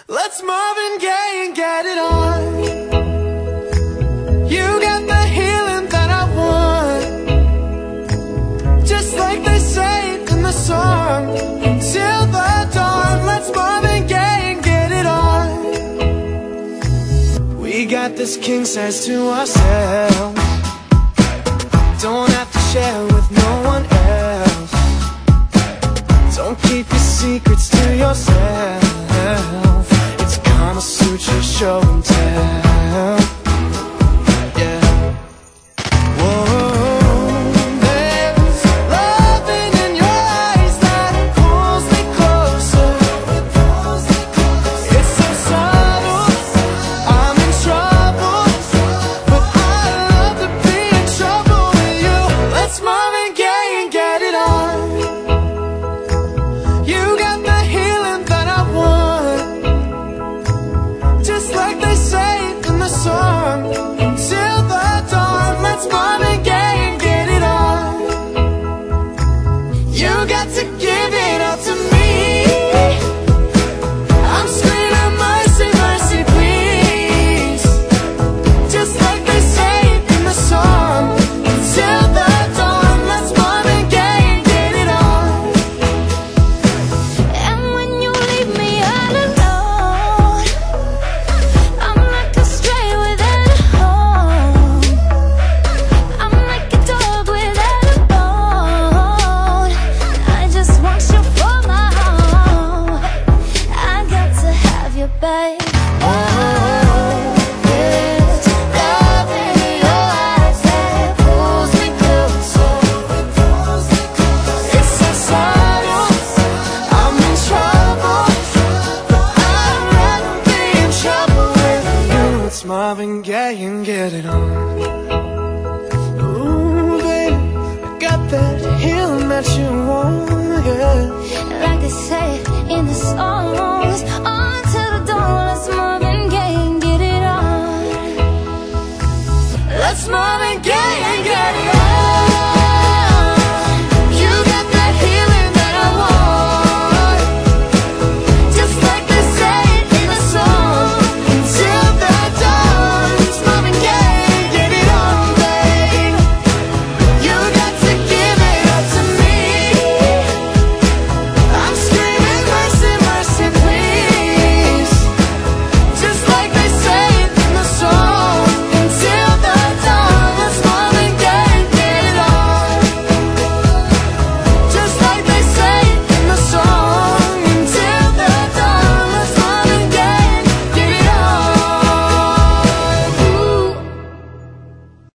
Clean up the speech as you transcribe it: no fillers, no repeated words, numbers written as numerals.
Let's Marvin Gaye and get it on. You got the healing that I want, just like they say in the song. Until the dawn, let's Marvin Gaye and get it on. We got this king size to ourselves, don't have to share with no one else. Don't keep your secrets to yourself. It's Kama Sutra show and tell. Yeah. Whoa, there's loving in your eyes that pulls me closer. It's so subtle, I'm in trouble, but I love to be in trouble with you. Let's Marvin Gaye and get it on. You got the healing that I want, just like they say in the song. Until the dawn, let's Marvin Gaye and get it on. You got to give it all to me. I'm screaming mercy, mercy, please, just like they say in the song. Until the dawn, let's Marvin Gaye and get it on. And when you leave me all alone, I'm like a stray without a home. I'm like a dog without a bone. I just want you for my home. I got to have you, babe. Oh, there's love in your eyes that pulls me closer. It's so subtle, I'm in trouble, but I'd rather be in trouble with you. It's Marvin Gaye and get it on. Ooh, baby, I got that healing that you want, yeah. Like they say in the song.